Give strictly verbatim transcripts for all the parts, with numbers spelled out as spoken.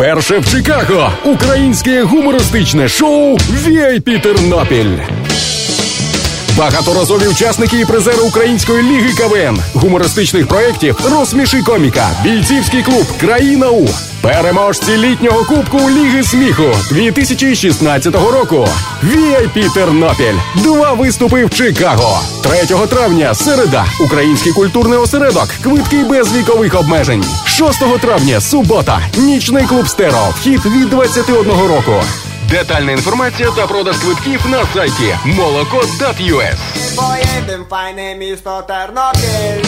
Вперше в Чикаго українське гумористичне шоу ві ай пі Тернопіль. Багаторазові учасники і призери Української ліги КВН, гумористичних проєктів «Розсміши коміка», бійцівський клуб «Країна У», переможці літнього кубку Ліги сміху дві тисячі шістнадцятого року. ві ай пі Тернопіль. Два виступи в Чикаго. третього травня, середа, Український культурний осередок, квитки без вікових обмежень. шостого травня, субота, нічний клуб «Стерео», вхід від двадцяти одного року. Детальна інформація та продаж квитків на сайті молоко крапка ю ес. Поїдем файне місто Тернопіль.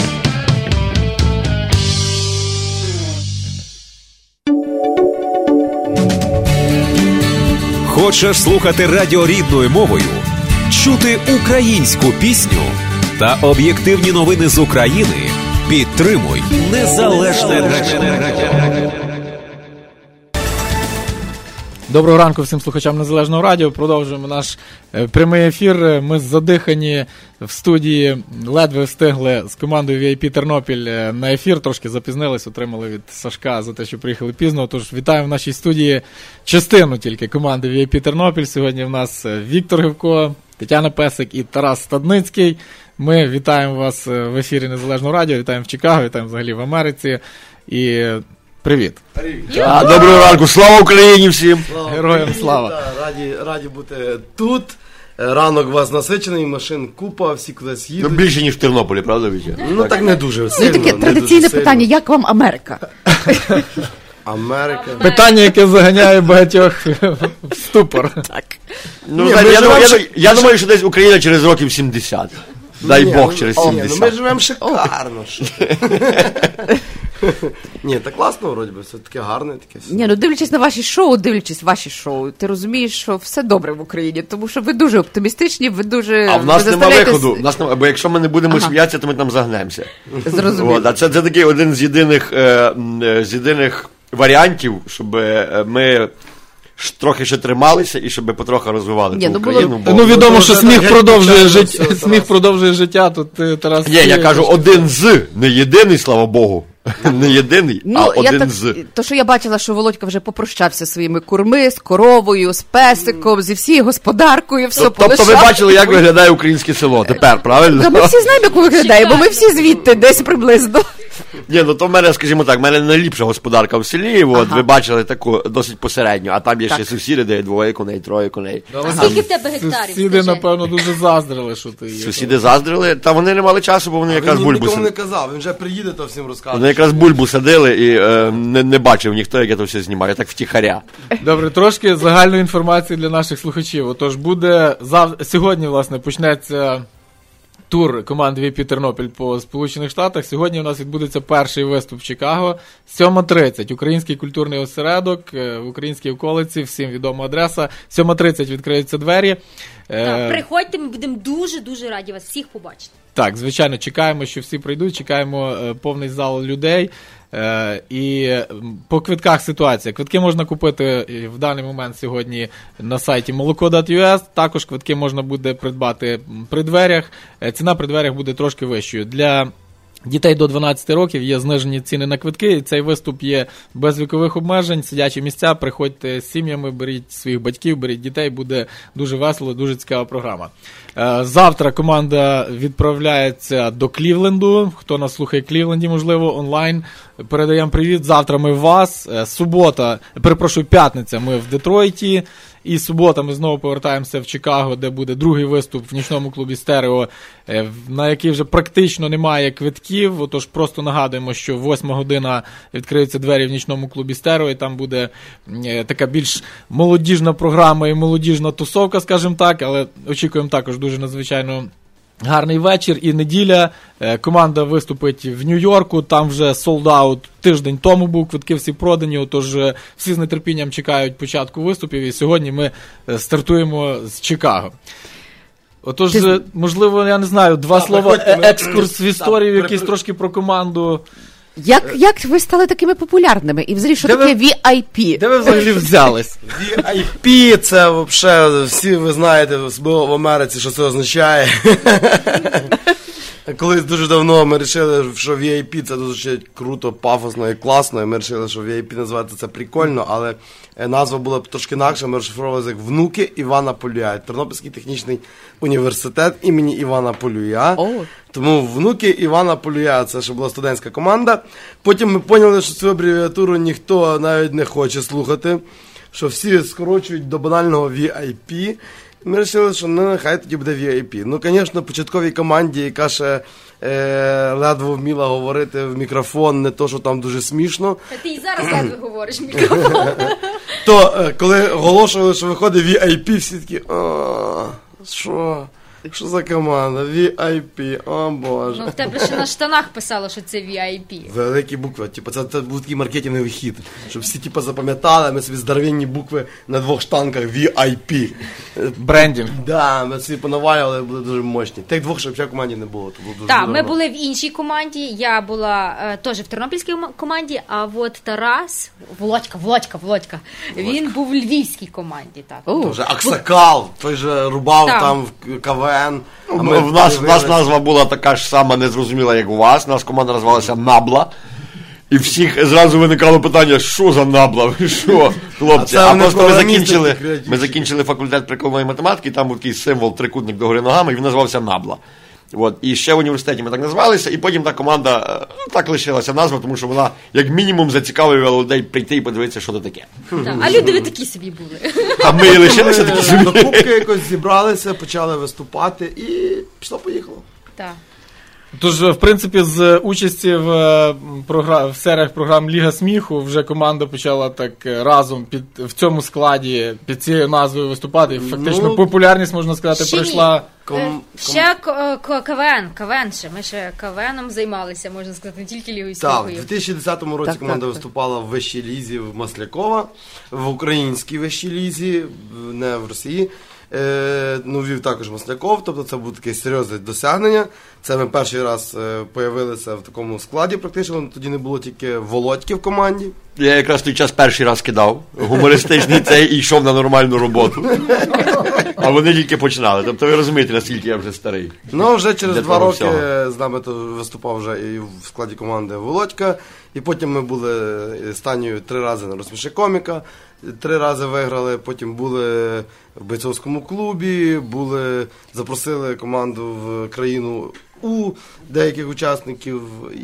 Хочеш слухати радіо рідною мовою, чути українську пісню та об'єктивні новини з України? Підтримуй незалежне радіо. Доброго ранку всім слухачам Незалежного радіо. Продовжуємо наш е, прямий ефір. Ми задихані в студії, ледве встигли з командою ві ай пі Тернопіль е, на ефір. Трошки запізнились, отримали від Сашка за те, що приїхали пізно. Тож вітаємо в нашій студії частину тільки команди ві ай пі Тернопіль. Сьогодні в нас Віктор Гевко, Тетяна Песик і Тарас Стадницький. Ми вітаємо вас в ефірі Незалежного радіо, вітаємо в Чикаго, вітаємо взагалі в Америці. І привіт. А, доброго ранку, слава Україні всім! Слава Героям Україні, слава. та, раді, раді бути тут. Ранок у вас насичений, машин купа, всі кудись Ну, їдуть. більше, ніж в Тернополі, правда, Вітя? Ну так не дуже сильно. Ну, таке не традиційне дуже питання, сильно. як вам Америка? Америка. Питання, яке заганяє багатьох в ступор. Так. Ну, Ні, знаєте, ми я, думаю, живемо я, я думаю, що десь Україна через років сімдесят. Дай Ні, Бог, ну, через о, ні, ну, сімдесят. ми живемо шикарно. що ти. Ні, так класно, вроді би, все таке гарне, таке все. Ні, ну дивлячись на ваші шоу, дивлячись ваші шоу, ти розумієш, що все добре в Україні, тому що ви дуже оптимістичні, ви дуже... А в нас ви нема заставляєте- виходу, в нас нема, бо якщо ми не будемо Ага. сміятися, то ми там загнемося. Зрозуміло. От, а це, це такий один з єдиних, е, м, е, з єдиних варіантів, щоб е, ми ж трохи ще трималися і щоб потрохи розвивали Ні, ту ну, було- Україну. Бо... Ну, відомо, що вже сміх так, продовжує як життя. почали, все, Сміх Тарас. продовжує життя. Тут е, Тарас. Ні, я кажу один з, не єдиний, слава Богу. Не єдиний, а Ну, я один так, з. то, що я бачила, що Володька вже попрощався зі своїми курми, з коровою, з песиком, зі всією господаркою, все Тобто ви полишав. бачили, як виглядає українське село тепер, правильно? Та ми всі знаємо, як виглядає, бо ми всі звідти, десь приблизно. Ні, ну то в мене, скажімо так, в мене найліпша господарка в селі, от, Ага. ви бачили таку досить посередню, а там є Так. ще сусіди, де є двоє коней, троє коней. А скільки в тебе гектарів? Сусіди, скажи? напевно, дуже заздрили, що ти є. Сусіди заздрили, та вони не мали часу, бо вони якраз Він бульбу нікому не садили. казав, він вже приїде, то всім розкаже. Вони якраз бульбу садили і е, не, не бачив ніхто, як я то все знімаю, я так втіхаря. Добре, трошки загальної інформації для наших слухачів. Отож, буде зав... сьогодні, власне, почнеться тур команди ві ай пі Тернопіль по Сполучених Штатах. Сьогодні у нас відбудеться перший виступ в Чикаго. сьома тридцять. Український культурний осередок е, в українській околиці. Всім відома адреса. сьома тридцять відкриються двері. Е, Так, приходьте, ми будемо дуже-дуже раді вас всіх побачити. Так, звичайно, чекаємо, що всі прийдуть, чекаємо е, повний зал людей. Е, і м, по квитках ситуація. Квитки можна купити е, в даний момент сьогодні на сайті молоко крапка ю ес. Також квитки можна буде придбати м, при дверях. Е, ціна при дверях буде трошки вищою. Для дітей до дванадцяти років є знижені ціни на квитки, і цей виступ є без вікових обмежень, сидячі місця, приходьте з сім'ями, беріть своїх батьків, беріть дітей, буде дуже весело, дуже цікава програма. Е, Завтра команда відправляється до Клівленду, хто нас слухає в Клівленді, можливо, онлайн, передаємо привіт, завтра ми в вас, Е, субота, перепрошую, п'ятниця ми в Детройті, і субота ми знову повертаємося в Чикаго, де буде другий виступ в нічному клубі «Стерео», е, на який вже практично немає квитків, отож просто нагадуємо, що восьма година відкриються двері в нічному клубі «Стерео», і там буде е, така більш молодіжна програма і молодіжна тусовка, скажімо так, але очікуємо також дуже надзвичайно гарний вечір. І неділя, е, команда виступить в Нью-Йорку, там вже sold-out тиждень тому був, квитки всі продані, отож е, всі з нетерпінням чекають початку виступів, і сьогодні ми е, стартуємо з Чикаго. Отож, Ти... е, можливо, я не знаю, два А, слова, приходьте, е, ми- екскурс в історію, Так, якийсь при- трошки про команду. Як, як ви стали такими популярними? І взагалі, що Де таке ви- ві ай пі? Де ви взагалі взялись? ві ай пі, це взагалі, всі ви знаєте, особливо в Америці, що це означає. Колись дуже давно ми вирішили, що ві ай пі це дуже круто, пафосно і класно, і ми вирішили, що ві ай пі називається це прикольно, але назва була б трошки інакше, ми розшифровували як «Внуки Івана Полюя», Тернопільський технічний університет імені Івана Полюя. О. Тому «Внуки Івана Полюя» це ще була студентська команда. Потім ми поняли, що цю абревіатуру ніхто навіть не хоче слухати, що всі скорочують до банального ві ай пі. Ми вирішили, що ну, нехай тоді буде ві ай пі. Ну, звісно, початковій команді, яка ще е, ледве вміла говорити в мікрофон, не то, що там дуже смішно. Та ти і зараз ледве говориш в мікрофон. То, е, коли оголошували, що виходить ві ай пі, всі такі, о, що? Що за команда? ві ай пі, о боже. Ну, в тебе ще на штанах писало, що це ві ай пі. Великі букви, типу, це, це був такий маркетинговий хід, щоб всі типу, запам'ятали, ми собі здоровенні букви на двох штанках ві ай пі. Брендінг. Да, ми собі понавалювали, були дуже мощні. Тих двох ще взагалі в команді не було. То було дуже Так, ми здорово. були в іншій команді, я була е, теж в тернопільській м- команді, а от Тарас, Володька, Володька, Володька, він був в львівській команді. Так. О, Вже Аксакал, той же рубав Так. там в КВН. А Ми, в, нас, в нас назва була така ж сама незрозуміла, як у вас. Наша команда називалася «Набла». І всіх зразу виникало питання, що за «Набла», ви що, хлопці? А це А вони просто ми програмісти закінчили, креативні. ми закінчили факультет прикладної математики, там був такий символ трикутник догори ногами, і він називався «Набла». От. І ще в університеті ми так називалися, і потім та команда е, так лишилася назва, тому що вона як мінімум зацікавлювала людей прийти і подивитися, що це таке. Так. А люди ви такі собі були. А ми і лишилися такі собі. До кубки якось зібралися, почали виступати і пішло-поїхало. Так. Тож, в принципі, з участі в, е, програ... в серіях програм Ліга сміху вже команда почала так е, разом під... в цьому складі під цією назвою виступати. І фактично Ну, популярність, можна сказати, ще ні. прийшла. Ком... Е, ком- Ще к- к- КВН, КВН ще, ми ще КВНом займалися, можна сказати, не тільки Лігою Так, сміху. в дві тисячі десятому році Так, команда так, так. виступала в вищій лізі в Маслякова, в українській вищій лізі, в- не в Росії. Е, ну, вів також Масляков, тобто це було таке серйозне досягнення. Це ми перший раз е, появилися в такому складі практично, тоді не було тільки Володьки в команді. Я якраз той час перший раз кидав гумористичний цей і йшов на нормальну роботу. А вони тільки починали. Тобто ви розумієте, наскільки я вже старий. Ну, вже через Для два того роки всього. з нами то виступав вже і в складі команди Володька. І потім ми були останньою три рази на «Розсміши коміка», три рази виграли, потім були в бойцовському клубі, були, запросили команду в країну У деяких учасників.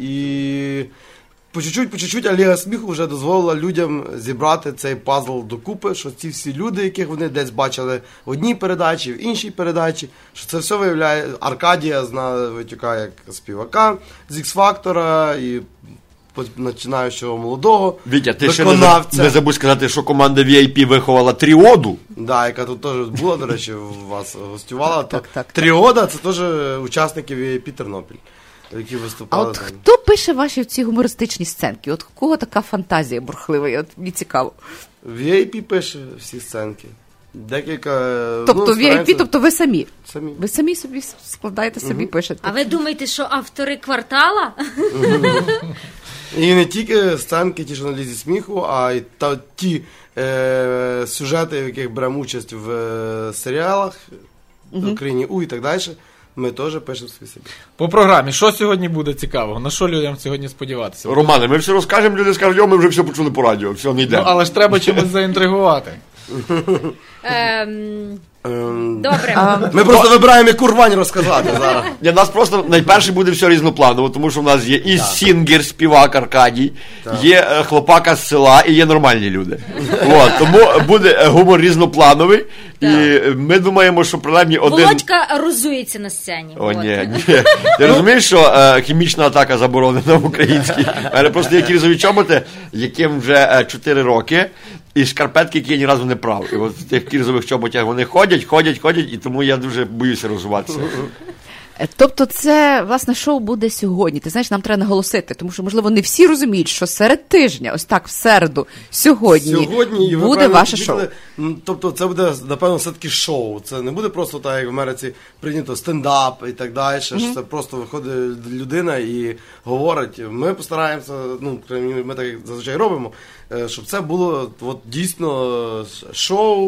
І по чуть-чуть, по чуть-чуть, а Ліга сміху вже дозволила людям зібрати цей пазл докупи, що ці всі люди, яких вони десь бачили в одній передачі, в іншій передачі, що це все виявляє. Аркадія знає, витікає як співака з Ікс-Фактора і починаючого молодого Вітя, ти ще не, за- виконавця. не забудь сказати, що команда ві ай пі виховала Тріоду. Да, яка тут теж була, до речі, у вас гостювала. Так, То так, так. Тріода це теж учасники ві ай пі Тернопіль, які А виступали от там. хто пише ваші ці гумористичні сценки? От у кого така фантазія бурхлива? От мені цікаво. ві ай пі пише всі сценки. Декілька. Тобто ну, ві ай пі, стараємося тобто ви самі. самі. Ви самі собі складаєте, самі пишете. А ви думаєте, що автори квартала? І не тільки сценки, ті, що на лізі сміху, а й та, ті е, сюжети, в яких беремо участь в е, серіалах в Україні У і так далі, ми теж пишемо свої собі. По програмі, що сьогодні буде цікавого? На що людям сьогодні сподіватися? Романе, ми все розкажемо, люди скажуть, йо, ми вже все почули по радіо, все, не Ну, йдемо. але ж треба чимось заінтригувати. Ем, Ем, Добре. Ми просто вибираємо, яку рвань розказати зараз. Для нас просто найперше буде все різнопланово, тому що в нас є і сінгер, співак Аркадій, є е, хлопака з села і є нормальні люди. От, тому буде е, гумор різноплановий, і е, ми думаємо, що принаймні один... Володька розується на сцені. О, От. ні, ні. Ти розумієш, що е, хімічна атака заборонена в українській? У мене просто є кірзові чоботи, яким вже чотири роки, і шкарпетки, які я ні разу не прав. І от в тих кірзових чоботях вони ходять, ходять, ходять, і тому я дуже боюся розвиватися. Е, Тобто це, власне, шоу буде сьогодні. Ти знаєш, нам треба наголосити, тому що, можливо, не всі розуміють, що серед тижня, ось так, в середу, сьогодні, Сьогодні і ви буде правильно ваше шоу. підмітили. Ну, тобто це буде, напевно, все-таки шоу. Це не буде просто так, як в Америці прийнято стендап і так далі. Що це просто виходить людина і говорить. Ми постараємося, ну, ми так зазвичай робимо, е, щоб це було от, дійсно шоу.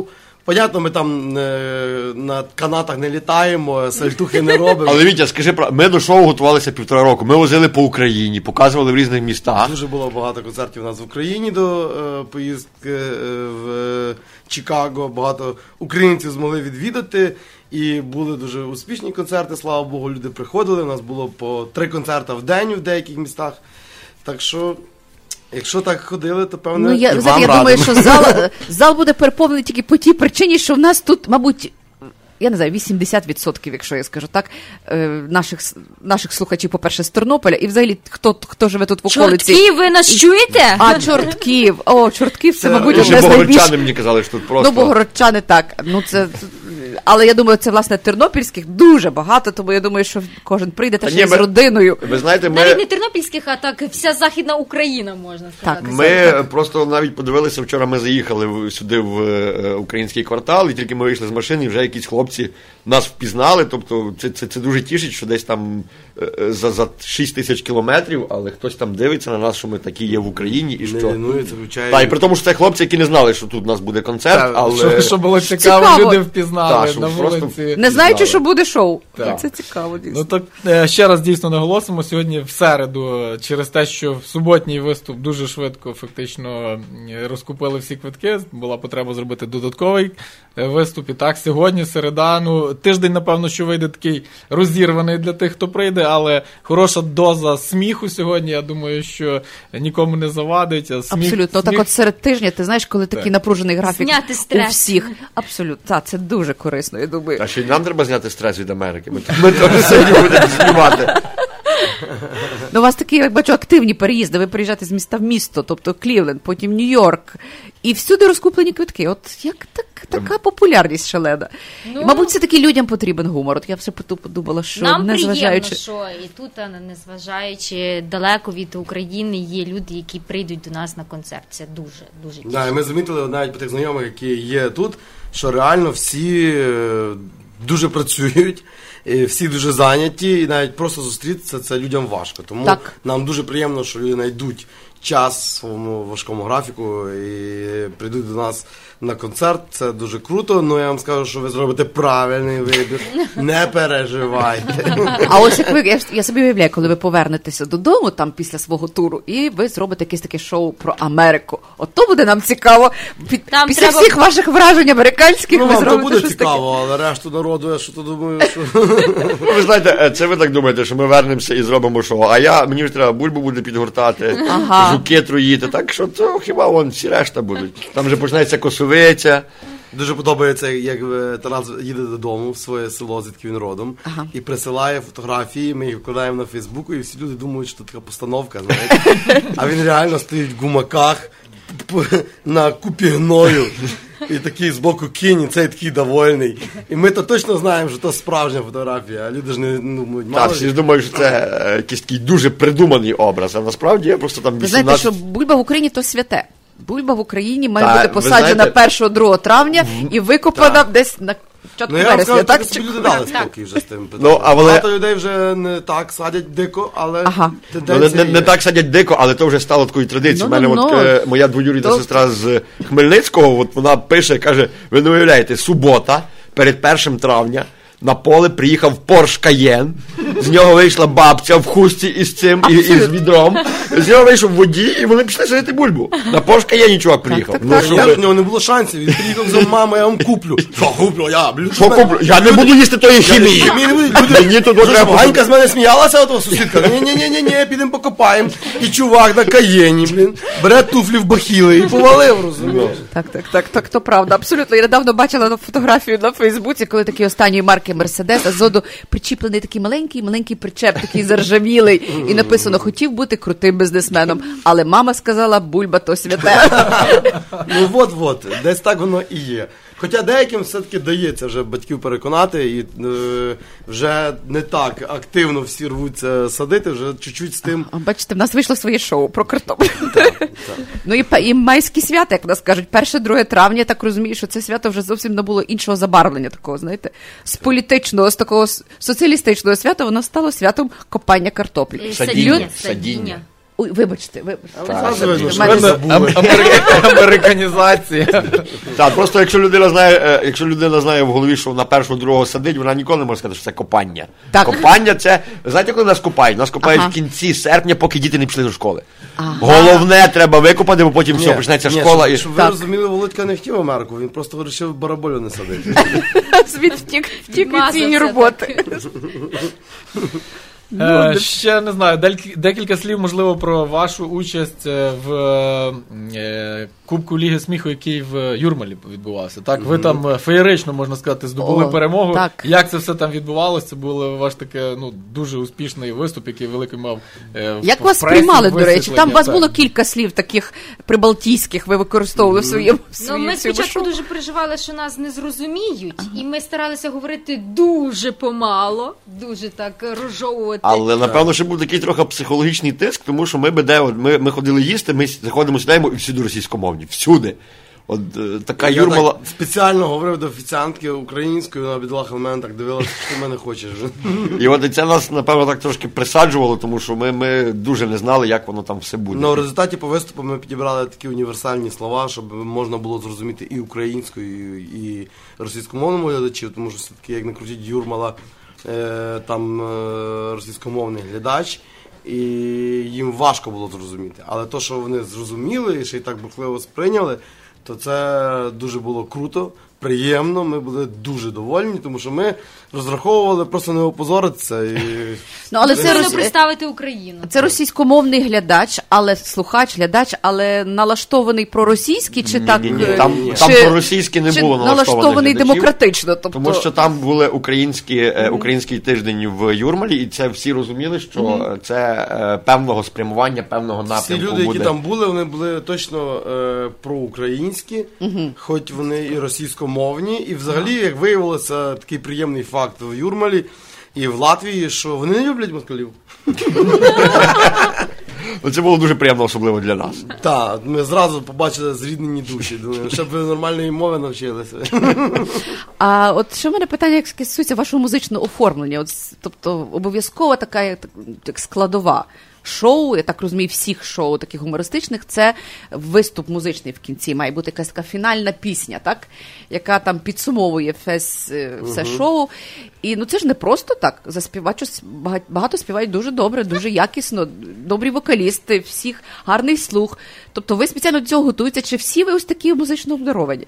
Понятно, ми там е, на канатах не літаємо, сальтухи не робимо. Але, Вітя, скажи, ми до шоу готувалися півтора року. Ми возили по Україні, показували в різних містах. Дуже було багато концертів у нас в Україні до е, поїздки е, в е, Чикаго. Багато українців змогли відвідати. І були дуже успішні концерти, слава Богу, люди приходили. У нас було по три концерти в день в деяких містах. Так що, якщо так ходили, то певно, Ну, я, і знаєте, вам я думаю, радимо. що зал, зал буде переповнений тільки по тій причині, що в нас тут, мабуть, я не знаю, вісімдесят відсотків, якщо я скажу так, е, наших, наших слухачів, по-перше, з Тернополя, і взагалі, хто, хто живе тут в околиці. Чортків, ви нас чуєте? А, Чортків. О, Чортків, це, Це мабуть, Вже одне з найбільш... богородчани мені казали, що тут просто... Ну, богородчани так. Ну, це... Але я думаю, це, власне, тернопільських дуже багато, тому я думаю, що кожен прийде та Та ще ні, з ми- родиною. Ви знаєте, ми... Навіть не тернопільських, а так вся Західна Україна, можна сказати. Ми просто навіть подивилися, вчора ми заїхали в- сюди в е, український квартал, і тільки ми вийшли з машини, і вже якісь хлопці нас впізнали, тобто це, це, це дуже тішить, що десь там е, е, за, за шість тисяч кілометрів, але хтось там дивиться на нас, що ми такі є в Україні, і Не що... лінується, вивчає. Так, і при тому, що це хлопці, які не знали, що тут у нас буде концерт, Так, але... Що, що було цікаво, Цікаво. люди впізнали Так, що на просто- вулиці. Не знаючи, що буде шоу. Так. Це цікаво, дійсно. Ну так е, ще раз дійсно наголосимо, сьогодні в середу, через те, що в суботній виступ дуже швидко фактично м, розкупили всі квитки, була потреба зробити додатковий е, виступ. І так, сьогодні, середа, ну, тиждень, напевно, що вийде такий розірваний для тих, хто прийде, але хороша доза сміху сьогодні, я думаю, що нікому не завадить. А сміх, Абсолютно. сміх... Так от серед тижня, ти знаєш, коли такий Так. напружений графік Зняти у стрес. всіх. Абсолютно. Так, це дуже корисно, я думаю. А ще й нам треба зняти стрес від Америки. Ми, ми теж сьогодні будемо знімати. Ну, у вас такі, як бачу, активні переїзди. Ви приїжджаєте з міста в місто, тобто Клівленд, потім Нью-Йорк. І всюди розкуплені квитки. От як так, така популярність шалена. Ну, І, мабуть, все-таки людям потрібен гумор. От я все подумала, що Нам незважаючи... приємно, що і тут, а, незважаючи далеко від України, є люди, які прийдуть до нас на концерт. Це дуже, дуже тішить. Да, і ми замітили навіть по тих знайомих, які є тут, що реально всі е, дуже працюють, е, всі дуже зайняті, і навіть просто зустрітися це людям важко. Тому Так. нам дуже приємно, що люди знайдуть час в своєму важкому графіку і прийдуть до нас на концерт. Це дуже круто. Ну я вам скажу, що ви зробите правильний вибір. Не переживайте. А ось як ви, я, я собі уявляю, коли ви повернетеся додому там після свого туру, і ви зробите якесь таке шоу про Америку. От то буде нам цікаво. Під, Там після треба- всіх ваших вражень американських Ну ви вам то зробите буде щось цікаво, але решту народу, я що то думаю, що... Ну, ви знаєте, е, це ви так думаєте, що ми вернемося і зробимо шоу. А я, мені ж треба бульбу буде підгортати, Ага. жуки труїти. Так що це хіба вон всі решта будуть. Там вже почнеться косовиця. Дуже подобається, як е, Тарас їде додому в своє село, звідки він родом, Ага. і присилає фотографії, ми їх вкладаємо на Фейсбуку, і всі люди думають, що це така постановка, знаєте. А він реально стоїть в гумаках п- на купі гною. І такий збоку кінь, і цей такий довольний. І ми то точно знаємо, що це справжня фотографія, а люди ж не думають, Так, мало всі ли. ж думають, що це е, якийсь такий дуже придуманий образ, а насправді я просто там Ви знаєте, вісімнадцять... що бульба в Україні то святе. Бульба в Україні має Та, бути ви посаджена знаєте- першого-другого травня і викопана десь на початку Ну я вам вересня. скажу, Так, так, чи- люди дали Так. спокій вже з тим питанням. Ну, а вони- Багато людей вже не так садять дико, але Ага. Ну, не, тенденція не, не є. так садять дико, але то вже стало такою традицією. У мене Ну-ну-ну. от, е, моя двоюрідна То- сестра з Хмельницького, от вона пише, каже, ви не уявляєте, субота, перед першим травня, на поле приїхав Порш Каєн, з нього вийшла бабця в хусті із цим, і, і з відром, з нього вийшов водій, і вони пішли садити бульбу. На Порш Каєні чувак приїхав. так, Ну, так. що Я ви- в нього не було шансів, він приїхав за мамою, я вам куплю. Що куплю? Я, блю. Що куплю? Я не буду їсти тої хімії. Мені не будуть- Мені тут Що ж, треба... Ганька з мене сміялася, ото сусідка. Ні-ні-ні-ні, підемо покопаємо. І чувак на Каєні, блін, бере туфлі в бахіли і повалив, розумієш? Так, так, так, так, то правда, абсолютно. Я недавно бачила фотографію на Фейсбуці, коли такі останньої марки Мерседес, а ззаду причіплений такий маленький, маленький причеп, такий заржавілий, і написано, хотів бути крутим бізнесменом, але мама сказала, бульба то святе. Ну от-от, десь так воно і є. Хоча деяким все-таки дається вже батьків переконати, і е, вже не так активно всі рвуться садити, вже чуть-чуть з тим. А, бачите, в нас вийшло своє шоу про картоплю. Ну і, па- і майські свята, як в нас кажуть, перше-друге травня, я так розумію, що це свято вже зовсім набуло іншого забарвлення такого, знаєте, з політичного, з такого с- соціалістичного свята, воно стало святом копання картоплі. Е, Садіння. Садіння. Садіння. Ой, вибачте, вибачте. Зразу видно, що Мене ви забули. Ам- америка- Американізація. Так, просто якщо людина знає, е, якщо людина знає в голові, що вона першого другого садить, вона ніколи не може сказати, що це копання. Так. Копання це, знаєте, коли нас копають? Нас копають Ага. в кінці серпня, поки діти не пішли до школи. Головне треба викопати, бо потім все, Ні, почнеться ні, школа. щоб, І... щоб ви Так. розуміли, Володька не хотів Америку, він просто вирішив бараболю не садити. Він втік, втік від Мазався цієї роботи. Е, ще не знаю, дельки- декілька слів, можливо, про вашу участь е, в е, Кубку Ліги Сміху, який в Юрмалі відбувався. Так, ви там е, феєрично, можна сказати, здобули О, перемогу. так. Як це все там відбувалося? Це був ваш таке, ну, дуже успішний виступ, який великий мав. Е, в- Як в вас пресі, приймали, до речі? висвітлення, Там у вас так. було кілька слів таких прибалтійських, ви використовували в своєму в Ну, своїй- ми в своєму спочатку шоу. дуже переживали, що нас не зрозуміють, і ми старалися говорити дуже помало, дуже так розжовувати. Але, напевно, ще був такий трохи психологічний тиск, тому що ми би де, от, ми, ми ходили їсти, ми заходимо, сідаємо і всюди російськомовні. Всюди. От е, така Я Юрмала... так спеціально говорив до офіціантки українською, вона бідолаха на мене так дивилася, що ти мене хочеш. І от і це нас, напевно, так трошки присаджувало, тому що ми, ми дуже не знали, як воно там все буде. Ну, в результаті по виступу ми підібрали такі універсальні слова, щоб можна було зрозуміти і українською, і російськомовному глядачів, тому що все-таки, як не крутіть, Юрмала, е, там е, російськомовний глядач, і їм важко було зрозуміти. Але то, що вони зрозуміли і ще й так бурхливо сприйняли, то це дуже було круто, приємно, ми були дуже довольні, тому що ми розраховували просто не опозоритися. І... Ну, але це, Потрібно рос... представити Україну. це російськомовний глядач, але слухач, глядач, але налаштований проросійський, чи так? Ні-ні, е, там, чи- там проросійськи не чи було налаштованих налаштований глядачів, демократично. Тобто... Тому що там були українські, е, український тиждень в Юрмалі, і це всі розуміли, що е, це е, певного спрямування, певного напрямку Всі люди, буде. які там були, вони були точно е, проукраїнські, хоч вони і російськомовні. І взагалі, як виявилося, такий приємний факт в Юрмалі і в Латвії, що вони не люблять москалів. Це було дуже приємно, особливо для нас. Так, ми зразу побачили зріднені душі. Думаю, щоб ви нормальної мови навчилися. А от що в мене питання, як стосується вашого музичного оформлення? От, с- тобто обов'язково така як, як складова шоу, я так розумію, всіх шоу таких гумористичних, це виступ музичний в кінці. Має бути якась така фінальна пісня, так? Яка там підсумовує весь, е, все шоу. І ну це ж не просто так. Заспівачу багато, багато співають дуже добре, дуже якісно, добрі вокалісти, всіх гарний слух. Тобто ви спеціально до цього готуєтеся, чи всі ви ось такі музично обдаровані?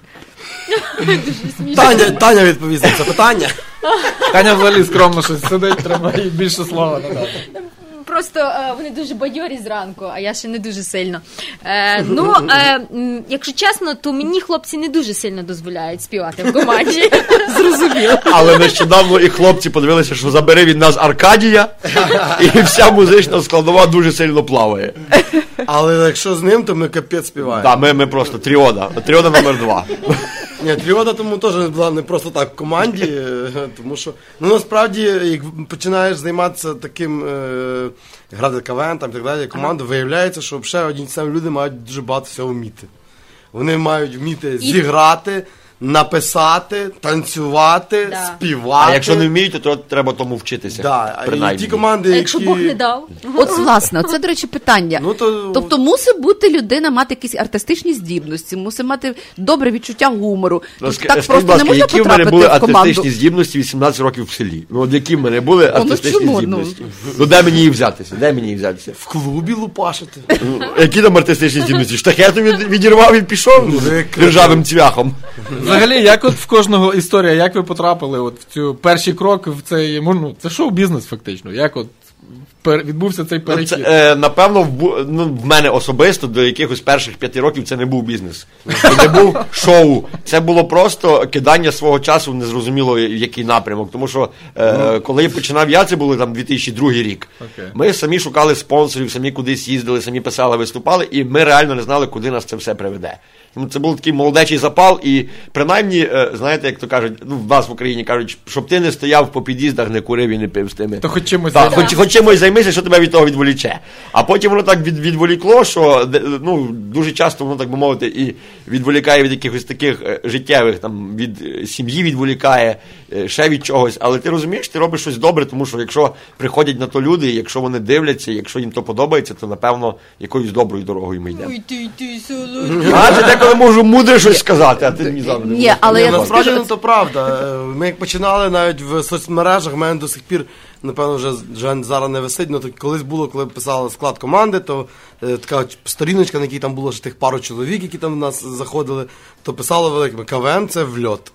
Таня, Таня відповість на це питання. Таня взагалі скромно щось сидить, треба їй більше слова надати. Просто е, вони дуже бадьорі зранку, а я ще не дуже сильно. Е, ну, е, м, якщо чесно, то мені хлопці не дуже сильно дозволяють співати в команді. Зрозуміло. Але нещодавно і хлопці подивилися, що забери від нас Аркадія, і вся музична складова дуже сильно плаває. Але якщо з ним, то ми капець співаємо. Так, ми, ми просто тріода. Тріода номер два. Ні, Тріода тому теж була не просто так в команді, е, тому що, ну насправді, як починаєш займатися таким, е, грати КВН там і так далі, команду, виявляється, що ще одні ті самі люди мають дуже багато всього вміти. Вони мають вміти зіграти, написати, танцювати, Да. співати. А якщо не вмієте, то треба тому вчитися. Да, і принаймні. ті команди, А які... якщо Бог не дав? От, власне, це, до речі, питання. Ну, то- Тобто мусить бути людина мати якісь артистичні здібності, мусить мати добре відчуття гумору. Тобто, Ска- так скажіть, просто будь ласка, не можна які в мене потрапити були в команду. артистичні здібності вісімнадцять років в селі? Ну, от які в мене були ну артистичні чому? здібності? Ну, де мені її взятися? Де мені її взятися? В клубі лупашити. Ну, які там артистичні здібності? Штахету від, відірвав і пішов державним цвяхом. Взагалі, як от в кожного історія, як ви потрапили от в цю перший крок в цей, ну, це шоу-бізнес фактично, як от пер- відбувся цей Ну, перехід? це, е, напевно, в, бу- ну, в мене особисто до якихось перших п'яти років це не був бізнес. Це не був шоу. Це було просто кидання свого часу в незрозуміло в який напрямок. Тому що е, коли я починав я, це було там дві тисячі другий рік. Окей. Ми самі шукали спонсорів, самі кудись їздили, самі писали, виступали, і ми реально не знали, куди нас це все приведе. Ну, це був такий молодечий запал, і принаймні, е, знаєте, як то кажуть, ну, в нас в Україні кажуть, щоб ти не стояв по під'їздах, не курив і не пив з тими. То хоч чимось Так, займався. хоч, хоч чимось займися, що тебе від того відволіче. А потім воно так від, відволікло, що ну, дуже часто воно, так би мовити, і відволікає від якихось таких життєвих, там, від сім'ї відволікає, ще від чогось. Але ти розумієш, ти робиш щось добре, тому що якщо приходять на то люди, якщо вони дивляться, якщо їм то подобається, то, напевно, якоюсь доброю дорогою ми йдемо. Ой, ти, ти, солодкий. А, це деколи можу мудре щось сказати, а ти мені завжди. Ні, але Ні, я насправді скажу, то правда. Ми як починали навіть в соцмережах, в мене до сих пір, напевно, вже, вже зараз не висить, але колись було, коли писали склад команди, то е, така сторіночка, на якій там було ж тих пару чоловік, які там в нас заходили, то писало великими КВН – це вльот.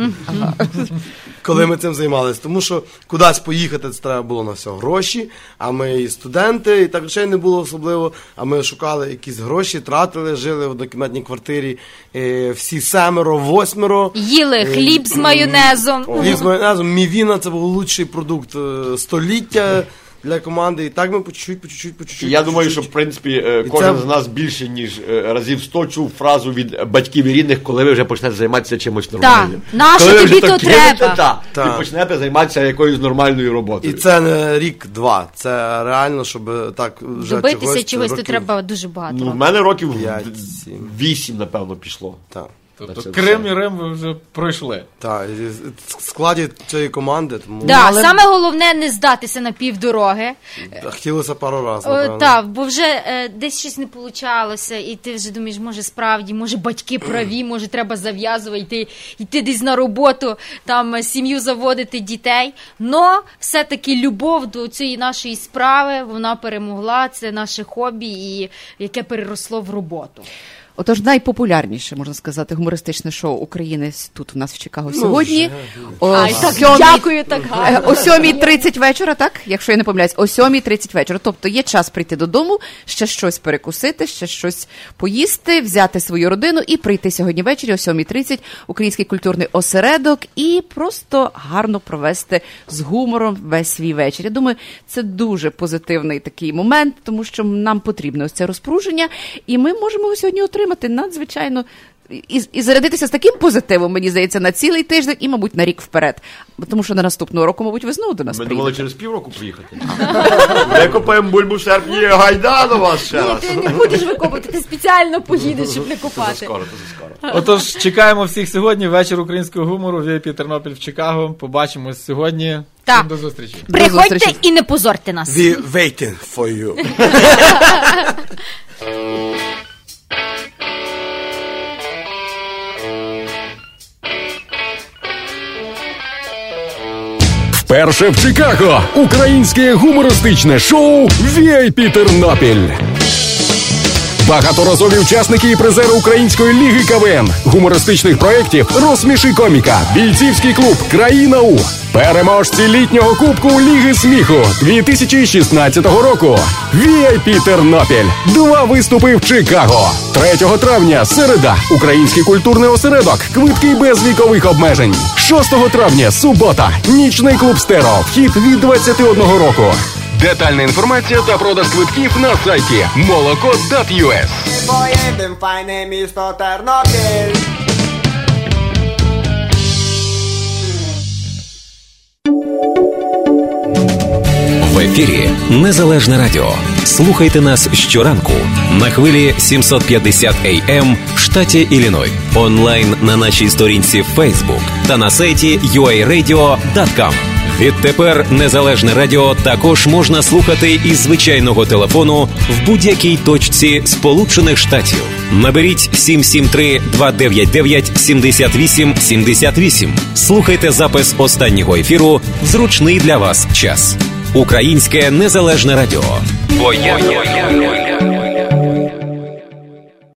Коли ми цим займалися. Тому що кудись поїхати, це треба було на все гроші, а ми і студенти, і так ще не було особливо, а ми шукали якісь гроші, тратили, жили в однокімнатній квартирі, е, всі семеро, восьмеро. Їли хліб з майонезом. Хліб з майонезом, мівіна – це був лучший продукт е, століття для команди. І так ми по чуть-чуть, по чуть-чуть, по чуть-чуть. Я по думаю, чуть-чуть. що, в принципі, е, кожен це- з нас більше, ніж е, разів сто чув фразу від батьків і рідних, коли ви вже почнете займатися чимось нормальним. нащо Коли ви тобі вже то то кинете, треба? та, Та. і почнете займатися якоюсь нормальною роботою. І це не рік-два. Це реально, щоб так вже Добитися чогось, чогось то років треба дуже багато. Ну, в мене років п'ять, д- сім. вісім, напевно, пішло. Так. Тобто Це Крим все. і Рим ви вже пройшли. Так, і в складі цієї команди, тому Да, саме головне не здатися на півдороги. хотілося пару разів. О, напевно. так, бо вже е, десь щось не получалося, і ти вже думаєш, може справді, може батьки праві, може треба зав'язувати, йти, йти десь на роботу, там е, сім'ю заводити, дітей. Но все-таки любов до цієї нашої справи, вона перемогла, це наше хобі, і яке переросло в роботу. отож, найпопулярніше, можна сказати, гумористичне шоу України тут у нас в Чикаго сьогодні. О Ай, так сьомій- дякую, так Е, гарно. О сьомій тридцять вечора, так? Якщо я не помиляюсь, о сьомій тридцять вечора. Тобто є час прийти додому, ще щось перекусити, ще щось поїсти, взяти свою родину і прийти сьогодні ввечері о сьомій тридцять Український культурний осередок і просто гарно провести з гумором весь свій вечір. Я думаю, це дуже позитивний такий момент, тому що нам потрібно ось це розпруження, і ми можемо його сьогодні отримати надзвичайно і, і зарядитися з таким позитивом, мені здається, на цілий тиждень і, мабуть, на рік вперед. Тому що на наступного року, мабуть, ви знову до нас Ми приїдете. думали через півроку приїхати. Ми копаємо бульбу в серпні, гайда до вас ще Ні, раз. ти не будеш викопати, ти спеціально поїдеш, щоб не Це копати. скоро, це скоро. Отож, чекаємо всіх сьогодні. Вечір українського гумору. ві ай пі Тернопіль в Чикаго. Побачимось сьогодні. Так. Всім до зустрічі. Приходьте зустрічі. і не позорте нас. We waiting for you. Вперше в Чикаго українське гумористичне шоу ві ай пі Тернопіль. Багаторазові учасники і призери Української ліги КВН, гумористичних проєктів «Розсміши коміка», бійцівський клуб «Країна У», переможці літнього кубку Ліги сміху дві тисячі шістнадцятого року. ві ай пі Тернопіль. Два виступи в Чикаго. третього травня, середа, Український культурний осередок, квитки без вікових обмежень. шостого травня, субота, нічний клуб «Стерео», вхід від двадцяти одного року. Детальна інформація та продаж квитків на сайті молоко крапка ю ес. Поїдем в файне місто Тернопіль. В ефірі Незалежне Радіо. Слухайте нас щоранку на хвилі сімсот п'ятдесят ей ем в штаті Ілліной, онлайн на нашій сторінці Facebook та на сайті ю ей радіо крапка ком. Відтепер Незалежне Радіо також можна слухати із звичайного телефону в будь-якій точці Сполучених Штатів. Наберіть сім сім три два дев'ять дев'ять сім вісім сім вісім. Слухайте запис останнього ефіру в зручний для вас час. Українське Незалежне Радіо. Бо я